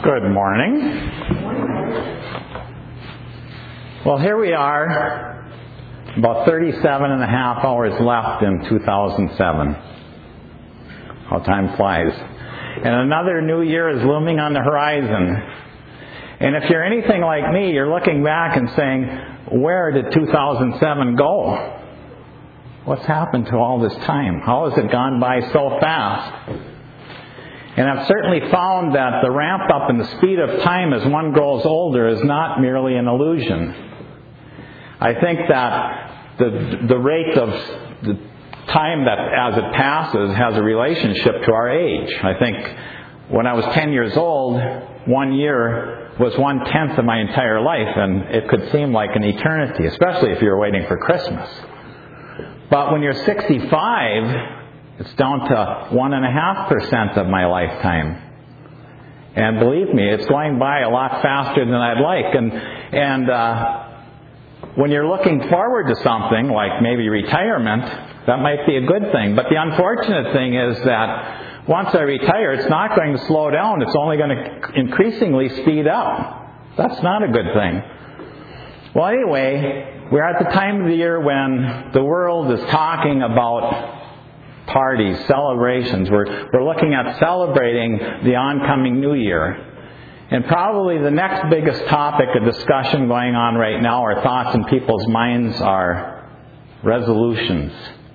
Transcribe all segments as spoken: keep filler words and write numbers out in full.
Good morning. Well, here we are, about thirty-seven and a half hours left in two thousand seven. How time flies. And another new year is looming on the horizon. And if you're anything like me, you're looking back and saying, where did two thousand seven go? What's happened to all this time? How has it gone by so fast? And I've certainly found that the ramp up in the speed of time as one grows older is not merely an illusion. I think that the, the rate of the time that as it passes has a relationship to our age. I think when I was ten years old, one year was one-tenth of my entire life, and it could seem like an eternity, especially if you're waiting for Christmas. But when you're sixty-five, it's down to one and a half percent of my lifetime. And believe me, it's going by a lot faster than I'd like. And and uh, when you're looking forward to something like maybe retirement, that might be a good thing. But the unfortunate thing is that once I retire, it's not going to slow down. It's only going to increasingly speed up. That's not a good thing. Well, anyway, we're at the time of the year when the world is talking about parties, celebrations. We're, we're looking at celebrating the oncoming New Year. And probably the next biggest topic of discussion going on right now, or thoughts in people's minds, are resolutions.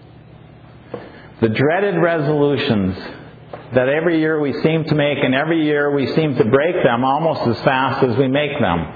The dreaded resolutions that every year we seem to make, and every year we seem to break them almost as fast as we make them.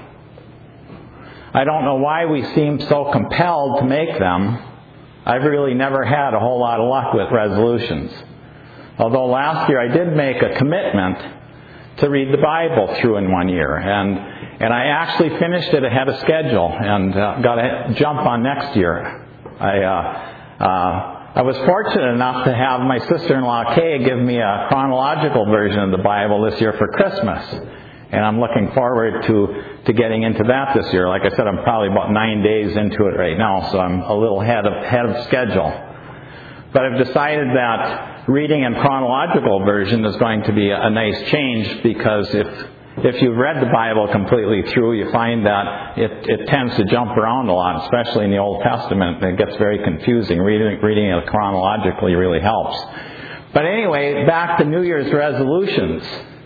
I don't know why we seem so compelled to make them. I've really never had a whole lot of luck with resolutions. Although last year I did make a commitment to read the Bible through in one year. And and I actually finished it ahead of schedule and uh, got a jump on next year. I uh, uh, I was fortunate enough to have my sister-in-law Kay give me a chronological version of the Bible this year for Christmas. And I'm looking forward to, to getting into that this year. Like I said, I'm probably about nine days into it right now, so I'm a little ahead of, ahead of schedule. But I've decided that reading in chronological version is going to be a, a nice change, because if if you've read the Bible completely through, you find that it, it tends to jump around a lot, especially in the Old Testament. It gets very confusing. Reading, reading it chronologically really helps. But anyway, back to New Year's resolutions.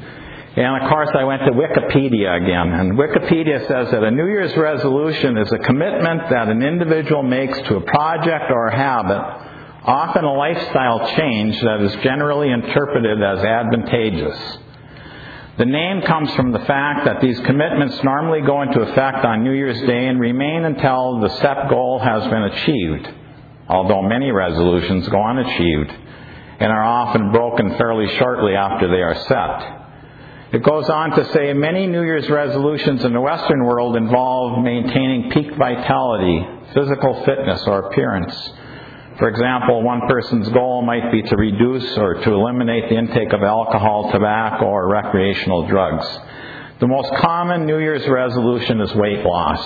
And of course I went to Wikipedia again. And Wikipedia says that a New Year's resolution is a commitment that an individual makes to a project or a habit, often a lifestyle change that is generally interpreted as advantageous. The name comes from the fact that these commitments normally go into effect on New Year's Day and remain until the set goal has been achieved, although many resolutions go unachieved and are often broken fairly shortly after they are set. It goes on to say, many New Year's resolutions in the Western world involve maintaining peak vitality, physical fitness, or appearance. For example, one person's goal might be to reduce or to eliminate the intake of alcohol, tobacco, or recreational drugs. The most common New Year's resolution is weight loss.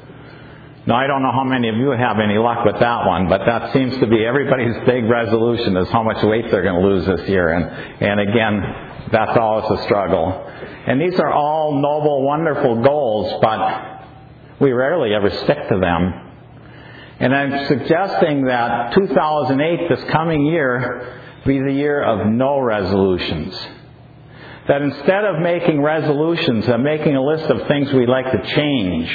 Now, I don't know how many of you have any luck with that one, but that seems to be everybody's big resolution, is how much weight they're going to lose this year. And, and again, that's always a struggle. And these are all noble, wonderful goals, but we rarely ever stick to them. And I'm suggesting that two thousand eight, this coming year, be the year of no resolutions. That instead of making resolutions and making a list of things we'd like to change,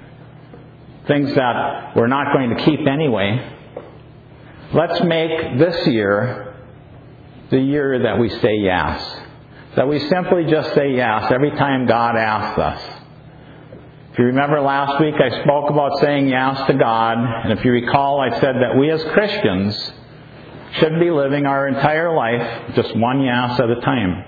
things that we're not going to keep anyway, let's make this year the year that we say yes. That we simply just say yes every time God asks us. If you remember last week, I spoke about saying yes to God. And if you recall, I said that we as Christians should be living our entire life just one yes at a time.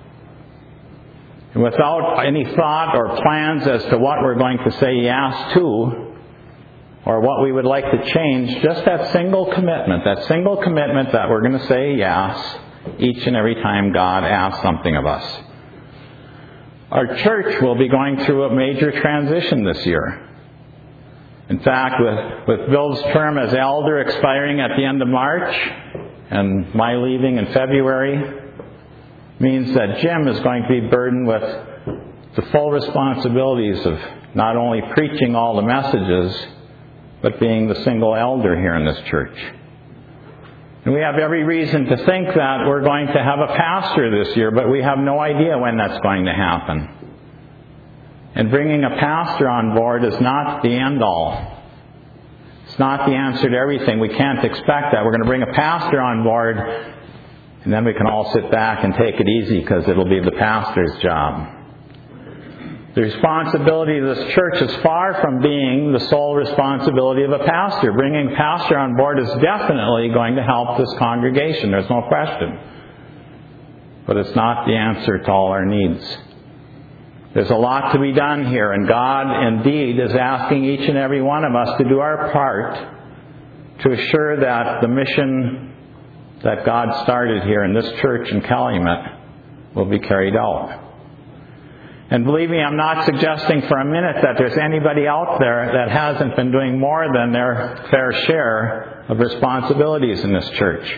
And without any thought or plans as to what we're going to say yes to, or what we would like to change, just that single commitment, that single commitment that we're going to say yes each and every time God asks something of us. Our church will be going through a major transition this year. In fact, with, with Bill's term as elder expiring at the end of March, and my leaving in February, means that Jim is going to be burdened with the full responsibilities of not only preaching all the messages, but being the single elder here in this church. And we have every reason to think that we're going to have a pastor this year, but we have no idea when that's going to happen. And bringing a pastor on board is not the end all. It's not the answer to everything. We can't expect that. We're going to bring a pastor on board, and then we can all sit back and take it easy because it'll be the pastor's job. The responsibility of this church is far from being the sole responsibility of a pastor. Bringing a pastor on board is definitely going to help this congregation. There's no question. But it's not the answer to all our needs. There's a lot to be done here, and God indeed is asking each and every one of us to do our part to assure that the mission that God started here in this church in Calumet will be carried out. And believe me, I'm not suggesting for a minute that there's anybody out there that hasn't been doing more than their fair share of responsibilities in this church.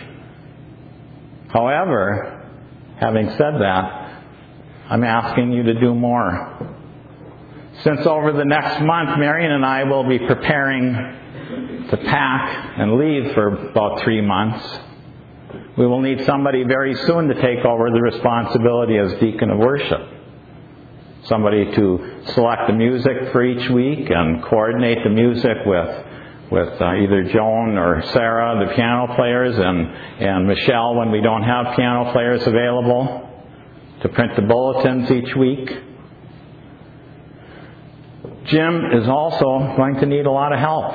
However, having said that, I'm asking you to do more. Since over the next month, Marion and I will be preparing to pack and leave for about three months, we will need somebody very soon to take over the responsibility as deacon of worship. Somebody to select the music for each week and coordinate the music with with uh, either Joan or Sarah, the piano players, and, and Michelle when we don't have piano players available, to print the bulletins each week. Jim is also going to need a lot of help.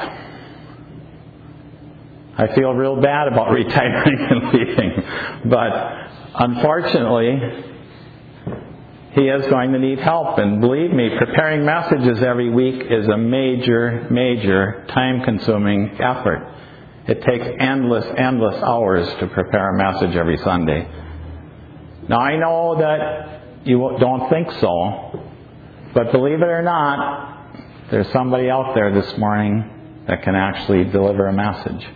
I feel real bad about retiring and leaving, but unfortunately, he is going to need help. And believe me, preparing messages every week is a major, major time-consuming effort. It takes endless, endless hours to prepare a message every Sunday. Now, I know that you don't think so, but believe it or not, there's somebody out there this morning that can actually deliver a message.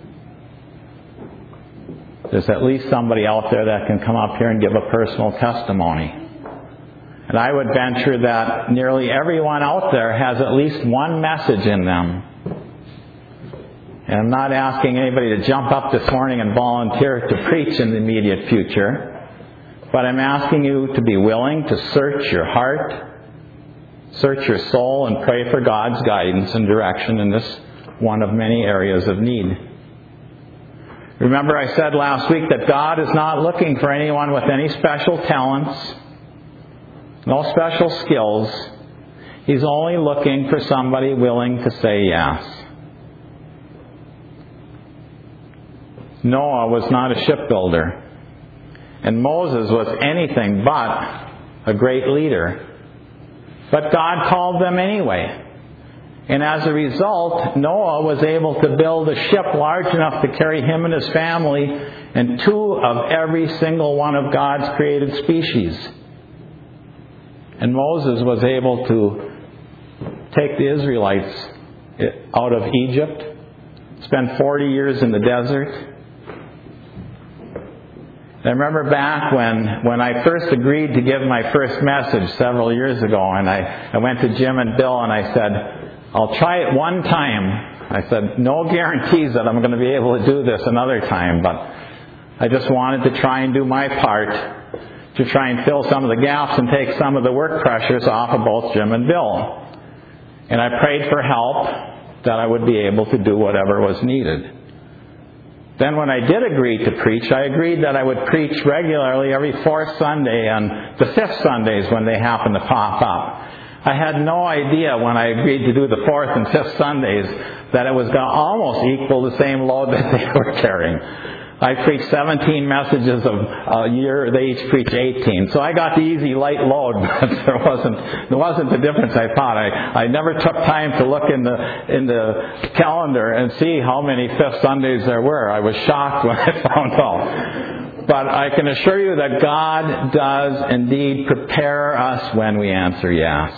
There's at least somebody out there that can come up here and give a personal testimony. And I would venture that nearly everyone out there has at least one message in them. And I'm not asking anybody to jump up this morning and volunteer to preach in the immediate future, but I'm asking you to be willing to search your heart, search your soul, and pray for God's guidance and direction in this one of many areas of need. Remember, I said last week that God is not looking for anyone with any special talents, no special skills. He's only looking for somebody willing to say yes. Noah was not a shipbuilder, and Moses was anything but a great leader. But God called them anyway. And as a result, Noah was able to build a ship large enough to carry him and his family and two of every single one of God's created species. And Moses was able to take the Israelites out of Egypt, spend forty years in the desert. I remember back when, when I first agreed to give my first message several years ago, and I, I went to Jim and Bill and I said, I'll try it one time. I said, no guarantees that I'm going to be able to do this another time, but I just wanted to try and do my part to try and fill some of the gaps and take some of the work pressures off of both Jim and Bill. And I prayed for help that I would be able to do whatever was needed. Then when I did agree to preach, I agreed that I would preach regularly every fourth Sunday and the fifth Sundays when they happen to pop up. I had no idea when I agreed to do the fourth and fifth Sundays that it was going to almost equal the same load that they were carrying. I preached seventeen messages of a year. They each preach eighteen. So I got the easy, light load, but there wasn't there wasn't the difference I thought. I, I never took time to look in the in the calendar and see how many fifth Sundays there were. I was shocked when I found out. But I can assure you that God does indeed prepare us when we answer yes.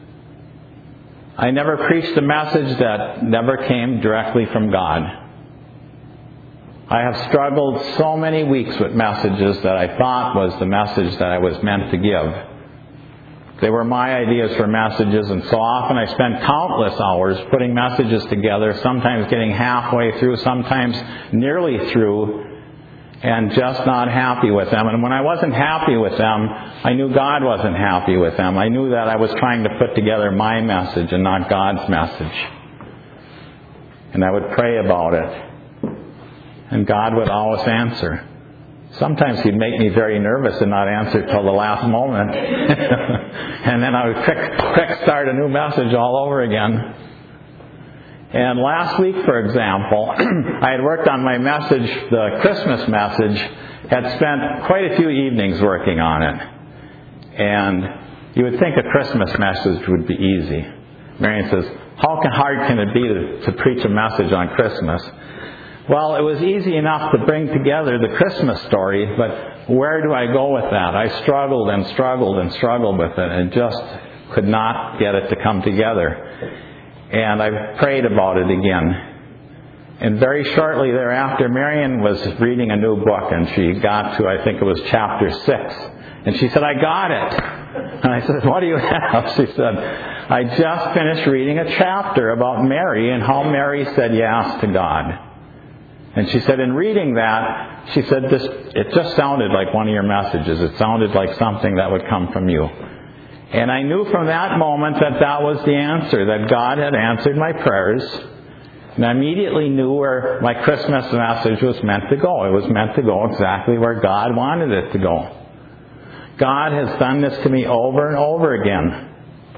I never preached a message that never came directly from God. I have struggled so many weeks with messages that I thought was the message that I was meant to give. They were my ideas for messages, and so often I spent countless hours putting messages together, sometimes getting halfway through, sometimes nearly through, and just not happy with them. And when I wasn't happy with them, I knew God wasn't happy with them. I knew that I was trying to put together my message and not God's message. And I would pray about it. And God would always answer. Sometimes He'd make me very nervous and not answer till the last moment. And then I would quick, quick start a new message all over again. And last week, for example, I had worked on my message, the Christmas message, had spent quite a few evenings working on it. And you would think a Christmas message would be easy. Marion says, how hard can it be to, to preach a message on Christmas? Well, it was easy enough to bring together the Christmas story, but where do I go with that? I struggled and struggled and struggled with it and just could not get it to come together. And I prayed about it again. And very shortly thereafter, Marion was reading a new book, and she got to, I think it was chapter six. And she said, I got it. And I said, what do you have? She said, I just finished reading a chapter about Mary and how Mary said yes to God. And she said, in reading that, she said, this, it just sounded like one of your messages. It sounded like something that would come from you. And I knew from that moment that that was the answer, that God had answered my prayers. And I immediately knew where my Christmas message was meant to go. It was meant to go exactly where God wanted it to go. God has done this to me over and over again.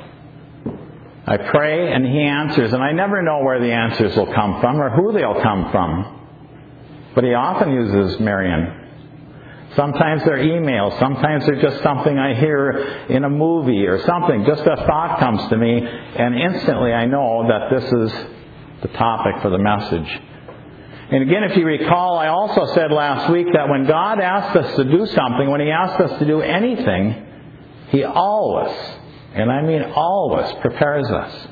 I pray and He answers, and I never know where the answers will come from or who they'll come from. But He often uses Marion. Sometimes they're emails. Sometimes they're just something I hear in a movie or something. Just a thought comes to me, and instantly I know that this is the topic for the message. And again, if you recall, I also said last week that when God asks us to do something, when He asks us to do anything, He always, and I mean always, prepares us.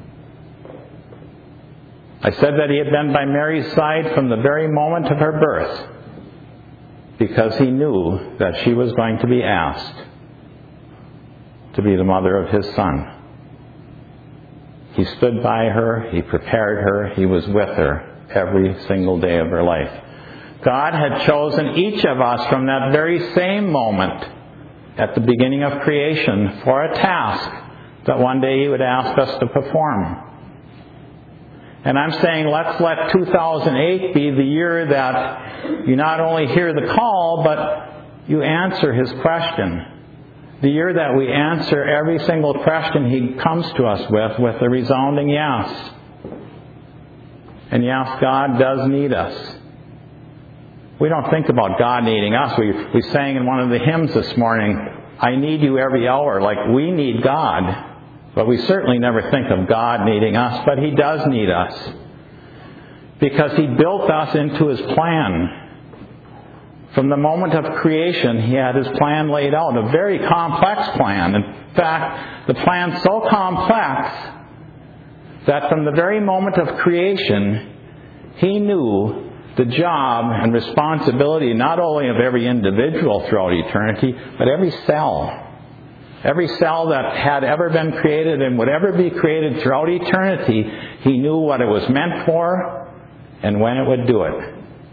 I said that He had been by Mary's side from the very moment of her birth, because He knew that she was going to be asked to be the mother of His Son. He stood by her, He prepared her, He was with her every single day of her life. God had chosen each of us from that very same moment at the beginning of creation for a task that one day He would ask us to perform. And I'm saying, let's let two thousand eight be the year that you not only hear the call, but you answer His question. The year that we answer every single question He comes to us with, with a resounding yes. And yes, God does need us. We don't think about God needing us. We, we sang in one of the hymns this morning, I need you every hour, like we need God. But we certainly never think of God needing us, but He does need us. Because He built us into His plan. From the moment of creation, He had His plan laid out, a very complex plan. In fact, the plan so complex that from the very moment of creation, He knew the job and responsibility not only of every individual throughout eternity, but every cell. Every cell that had ever been created and would ever be created throughout eternity, He knew what it was meant for and when it would do it.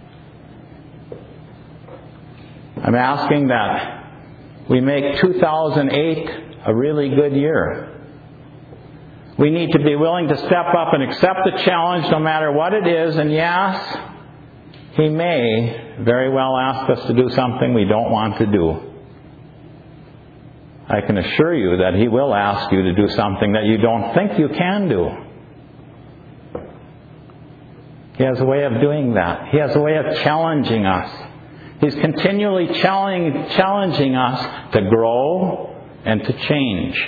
I'm asking that we make two thousand eight a really good year. We need to be willing to step up and accept the challenge no matter what it is. And yes, He may very well ask us to do something we don't want to do. I can assure you that He will ask you to do something that you don't think you can do. He has a way of doing that. He has a way of challenging us. He's continually challenging us to grow and to change.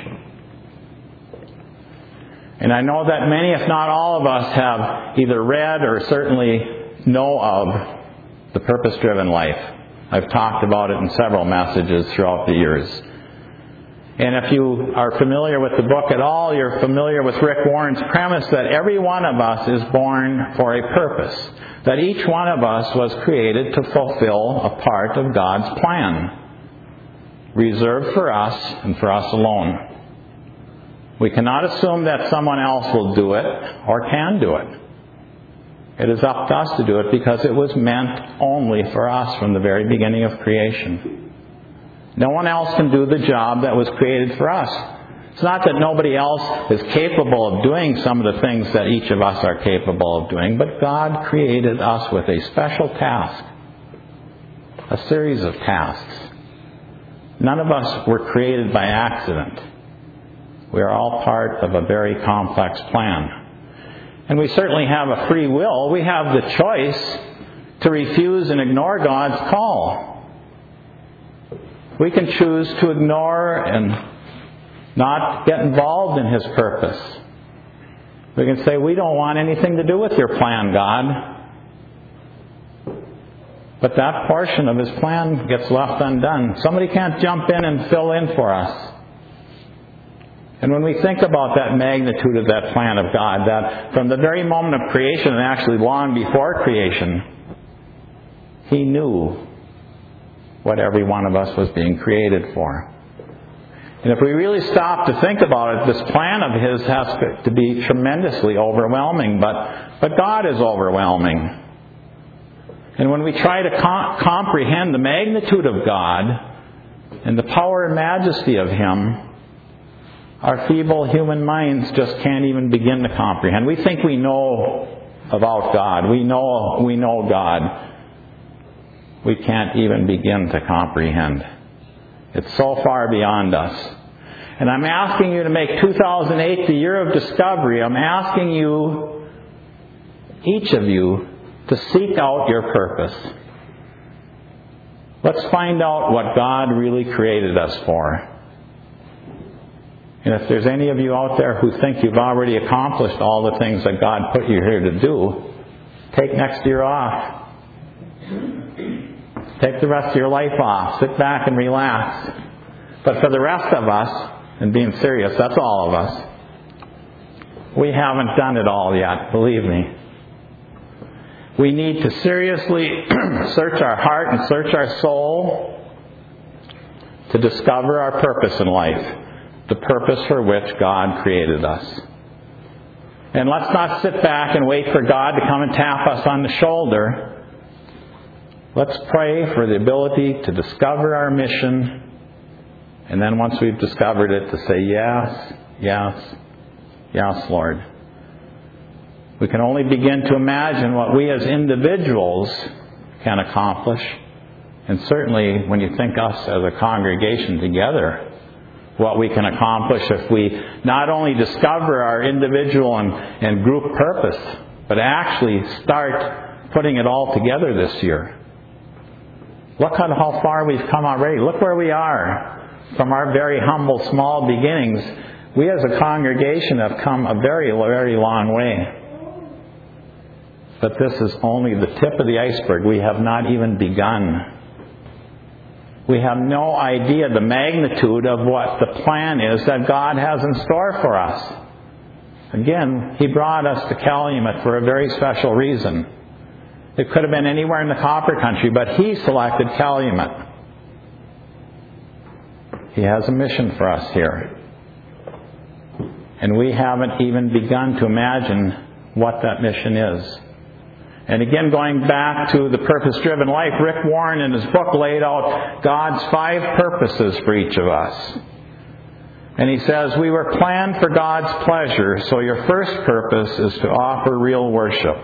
And I know that many, if not all of us, have either read or certainly know of The Purpose-Driven Life. I've talked about it in several messages throughout the years. And if you are familiar with the book at all, you're familiar with Rick Warren's premise that every one of us is born for a purpose. that each one of us was created to fulfill a part of God's plan, reserved for us and for us alone. We cannot assume that someone else will do it or can do it. It is up to us to do it because it was meant only for us from the very beginning of creation. No one else can do the job that was created for us. It's not that nobody else is capable of doing some of the things that each of us are capable of doing, but God created us with a special task, a series of tasks. None of us were created by accident. We are all part of a very complex plan. And we certainly have a free will. We have the choice to refuse and ignore God's call. We can choose to ignore and not get involved in His purpose. We can say, we don't want anything to do with your plan, God. But that portion of His plan gets left undone. Somebody can't jump in and fill in for us. And when we think about that magnitude of that plan of God, that from the very moment of creation, and actually long before creation, He knew what every one of us was being created for. And if we really stop to think about it, this plan of His has to be tremendously overwhelming, but, but God is overwhelming. And when we try to com- comprehend the magnitude of God and the power and majesty of Him, our feeble human minds just can't even begin to comprehend. We think we know about God. We know we know God. We can't even begin to comprehend. It's so far beyond us. And I'm asking you to make two thousand eight the year of discovery. I'm asking you, each of you, to seek out your purpose. Let's find out what God really created us for. And if there's any of you out there who think you've already accomplished all the things that God put you here to do, take next year off. Take the rest of your life off. Sit back and relax. But for the rest of us, and being serious, that's all of us, we haven't done it all yet, believe me. We need to seriously search our heart and search our soul to discover our purpose in life. The purpose for which God created us. And let's not sit back and wait for God to come and tap us on the shoulder. Let's pray for the ability to discover our mission, and then once we've discovered it, to say, yes, yes, yes, Lord. We can only begin to imagine what we as individuals can accomplish, and certainly when you think us as a congregation together, what we can accomplish if we not only discover our individual and, and group purpose, but actually start putting it all together this year. Look at how far we've come already. Look where we are from our very humble, small beginnings. We as a congregation have come a very, very long way. But this is only the tip of the iceberg. We have not even begun. We have no idea the magnitude of what the plan is that God has in store for us. Again, He brought us to Calumet for a very special reason. It could have been anywhere in the Copper Country, but He selected Calumet. He has a mission for us here. And we haven't even begun to imagine what that mission is. And again, going back to the purpose-driven life, Rick Warren in his book laid out God's five purposes for each of us. And he says, we were planned for God's pleasure, so your first purpose is to offer real worship.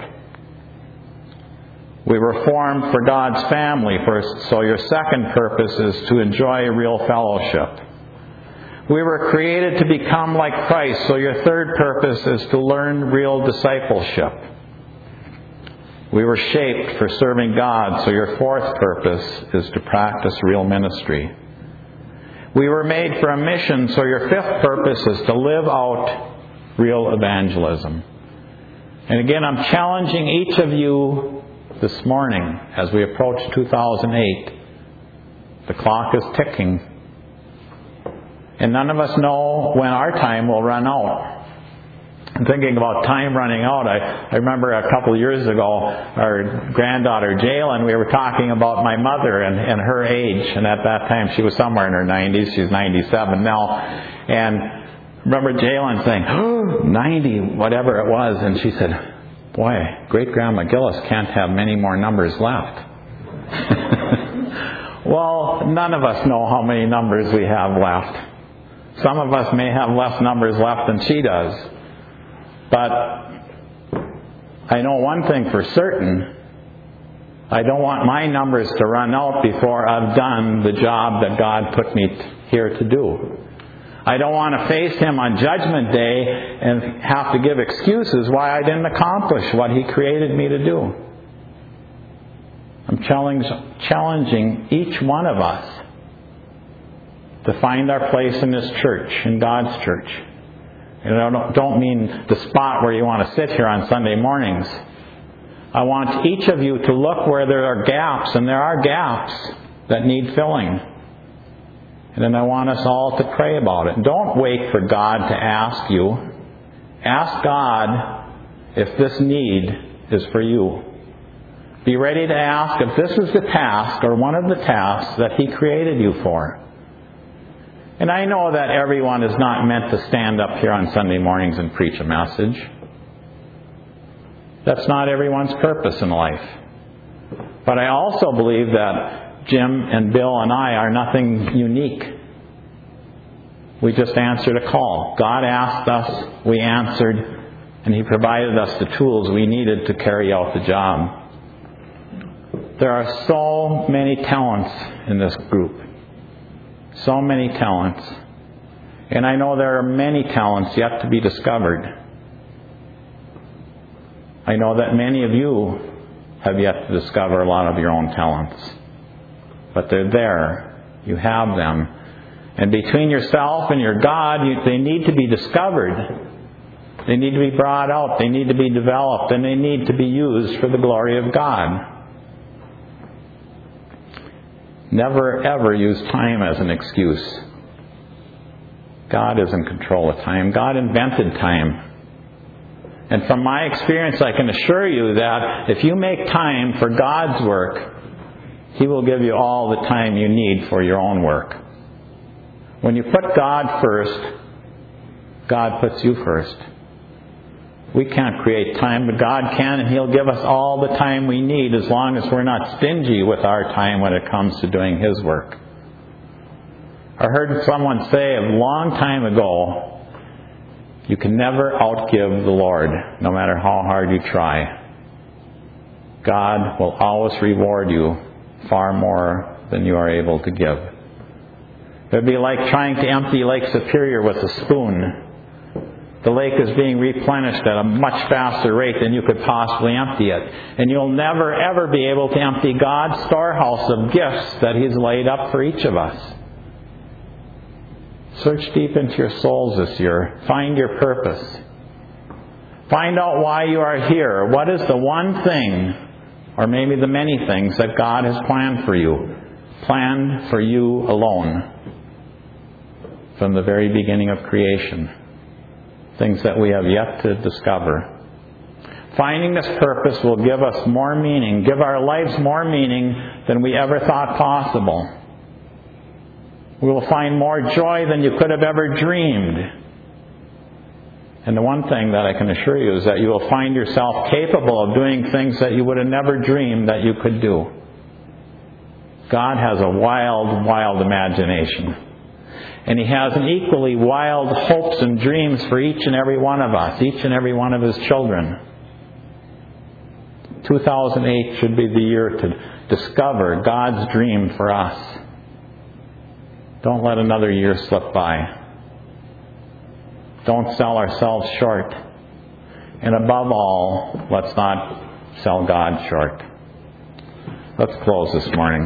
We were formed for God's family, first, so your second purpose is to enjoy real fellowship. We were created to become like Christ, so your third purpose is to learn real discipleship. We were shaped for serving God, so your fourth purpose is to practice real ministry. We were made for a mission, so your fifth purpose is to live out real evangelism. And again, I'm challenging each of you this morning as we approach two thousand eight. The clock is ticking. And none of us know when our time will run out. I'm thinking about time running out. I, I remember a couple of years ago, our granddaughter Jalen, we were talking about my mother and, and her age. And at that time, she was somewhere in her nineties. She's ninety-seven now. And remember Jalen saying, oh, ninety, whatever it was. And she said, boy, great-grandma Gillis can't have many more numbers left. Well, none of us know how many numbers we have left. Some of us may have less numbers left than she does. But I know one thing for certain. I don't want my numbers to run out before I've done the job that God put me here to do. I don't want to face Him on Judgment Day and have to give excuses why I didn't accomplish what He created me to do. I'm challenge, challenging each one of us to find our place in this church, in God's church. And I don't, don't mean the spot where you want to sit here on Sunday mornings. I want each of you to look where there are gaps, and there are gaps that need filling. And then I want us all to pray about it. Don't wait for God to ask you. Ask God if this need is for you. Be ready to ask if this is the task or one of the tasks that He created you for. And I know that everyone is not meant to stand up here on Sunday mornings and preach a message. That's not everyone's purpose in life. But I also believe that Jim and Bill and I are nothing unique. We just answered a call. God asked us, we answered, and He provided us the tools we needed to carry out the job. There are so many talents in this group. So many talents. And I know there are many talents yet to be discovered. I know that many of you have yet to discover a lot of your own talents. But they're there. You have them. And between yourself and your God, you, they need to be discovered. They need to be brought out. They need to be developed. And they need to be used for the glory of God. Never ever use time as an excuse. God is in control of time. God invented time. And from my experience, I can assure you that if you make time for God's work, He will give you all the time you need for your own work. When you put God first, God puts you first. We can't create time, but God can, and He'll give us all the time we need as long as we're not stingy with our time when it comes to doing His work. I heard someone say a long time ago, you can never outgive the Lord, no matter how hard you try. God will always reward you far more than you are able to give. It would be like trying to empty Lake Superior with a spoon. The lake is being replenished at a much faster rate than you could possibly empty it. And you'll never, ever be able to empty God's storehouse of gifts that He's laid up for each of us. Search deep into your souls this year. Find your purpose. Find out why you are here. What is the one thing, or maybe the many things, that God has planned for you? Planned for you alone. From the very beginning of creation. Things that we have yet to discover. Finding this purpose will give us more meaning, give our lives more meaning than we ever thought possible. We will find more joy than you could have ever dreamed. And the one thing that I can assure you is that you will find yourself capable of doing things that you would have never dreamed that you could do. God has a wild, wild imagination. And He has an equally wild hopes and dreams for each and every one of us, each and every one of His children. two thousand eight should be the year to discover God's dream for us. Don't let another year slip by. Don't sell ourselves short. And above all, let's not sell God short. Let's close this morning.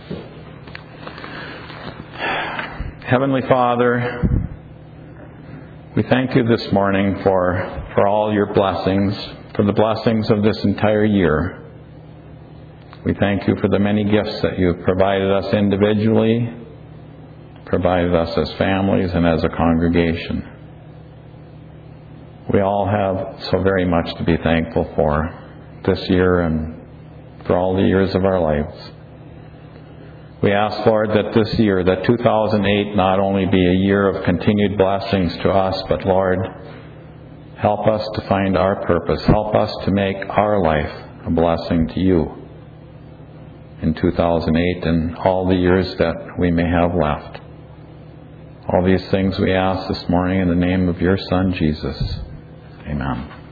Heavenly Father, we thank You this morning for, for all Your blessings, for the blessings of this entire year. We thank You for the many gifts that You have provided us individually, provided us as families and as a congregation. We all have so very much to be thankful for this year and for all the years of our lives. We ask, Lord, that this year, that two thousand eight, not only be a year of continued blessings to us, but Lord, help us to find our purpose. Help us to make our life a blessing to you in two thousand eight and all the years that we may have left. All these things we ask this morning in the name of your Son, Jesus. Amen.